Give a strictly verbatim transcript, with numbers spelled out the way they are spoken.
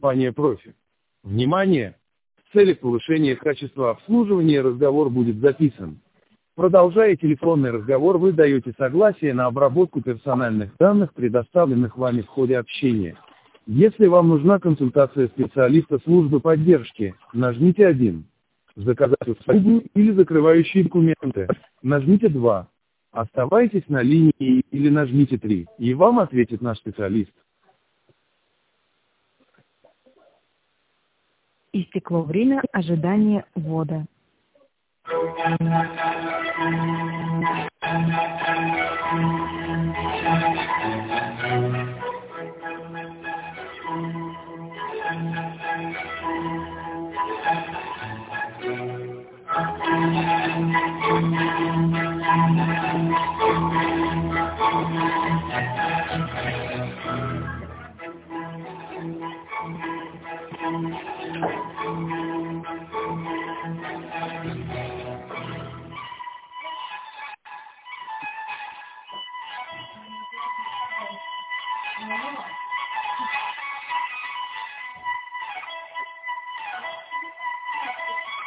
компания «Профи». Внимание! В целях повышения качества обслуживания разговор будет записан. Продолжая телефонный разговор, вы даете согласие на обработку персональных данных, предоставленных вами в ходе общения. Если вам нужна консультация специалиста службы поддержки, нажмите один. Заказать услугу или закрывающие документы, нажмите два. Оставайтесь на линии или нажмите три, и вам ответит наш специалист. Истекло время ожидания ввода. Yeah.